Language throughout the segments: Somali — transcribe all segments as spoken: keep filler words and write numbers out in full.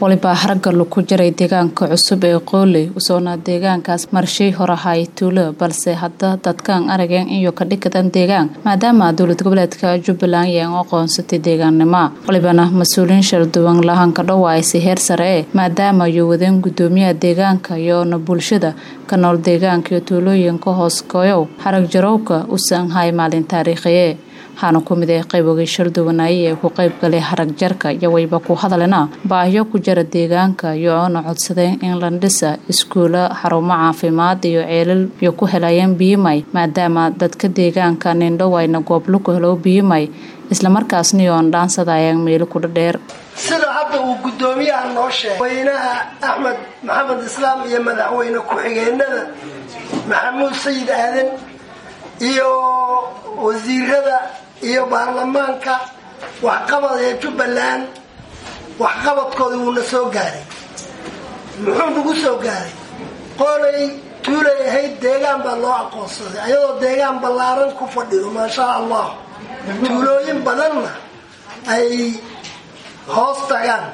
waliba haragga lagu jiray deegaanka cusub ee Qooley usoona deegaankaas marshay horahay tuulo balse hadda dadkan arageen iyo ka dhigtan deegaan maadaama dawlad goboleedka Jubbaland ay aqoonsatay deegaannimo walibana mas'uuliin sharduwan lahan ka dhawaayay heer sare maadaama ay wadeen gudoomiyaha deegaanka iyo bulshada ka nool deegaanka iyo tuulooyinka hoos kooyow harag jarowka u sanhay maalin taariikhiye waxaana ku mid ah qayboga sharduwanay ee ku qayb galay harag jarka iyo wayba ku hadalena baahiyo ku jira deegaanka iyo aan codsadeen in la dhiso iskuulo xarumo caafimaad iyo ceelal iyo ku helayeen biimay maadaama dadka deegaanka nindho wayna goob lu ku helo biimay isla markaasna yoon dhaansadayeen meel ku dheer sida hadda uu gudoomiyaha noo sheegay waynaha Axmed Maxamed Islaam iyo madaxweyne ku xigeenada Maxamuud Sayid Aadan iyo wasiirada iyo baarlamaanka wax qabad ee Jubbaland wax qabadkooda uu soo gaaray muxuu ugu soo gaaray Qooley tuulay ahayd deegaan baa loo aqoonsaday ayadoo deegaan ballaaran ku fadhiyo ma sha Allah tuulooyin badanna ay hoos tagaan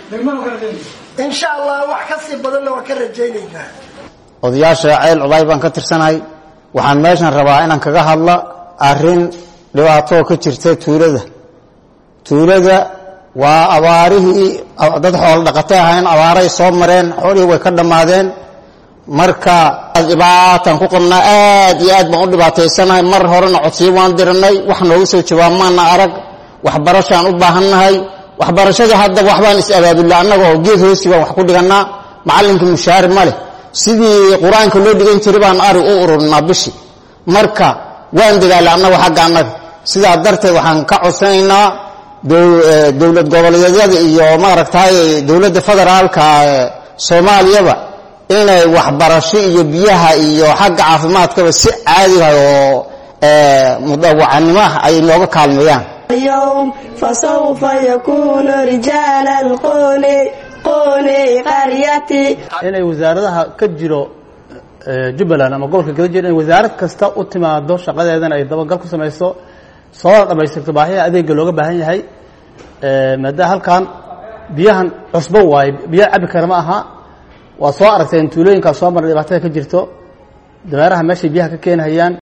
insha Allah wax ka sii badanna waa ka rajaynaynaa odayaasha ceel cubay baan ka tirsanahay waxaan meeshan rabaa inaan kaga hadla arrin dhibaato ka jirta tuulada tuulada waa abaarihii dad xoolo dhaqatay ahayn abaaray soo mareen xoolihii way ka dhamaadeen marka dhibaatan ku qabnaa aad iyo aad baan u dhibaataysanahay mar horena codsiyo waan diranay wax noogu soo jawaabmaana arag waxbarashaan u baahannahay waxbarashada hadda waxbaan is abaabulay annagoo geed hoosi baan wax ku dhiganaa macallinka mushaar ma leh sidii quraanka loo dhigan jiray baan ari u ururnaa bishi marka waan dagaalay annagu xagga annaga sidaa darteed waxaan ka codsanaynaa dawlad goboleedyada iyo maaragtay dawladda federaalka Soomaaliyaba inay waxbarasho iyo biyaha iyo xagga caafimaadkaba si caadi ah oo mudawacnimo ay nooga kaalmeeyaan اليوم فسوف يكون رجال القولي قولي قريتي inay wasaaradaha ka jiro Jubbaland ama gobolka kala jira wasaarad kasta u timaado shaqadeedana ay dabagal ku sameeyso soo dhameystirto baahiyaha adeegga looga baahan yahay ee maadaama halkan biyahan cusbo waay biyo cabi kara ma aha waa soo aragteen tuulooyinka soo maray dhibaatada ka jirto dameeraha meesha biyaha ka keenayaan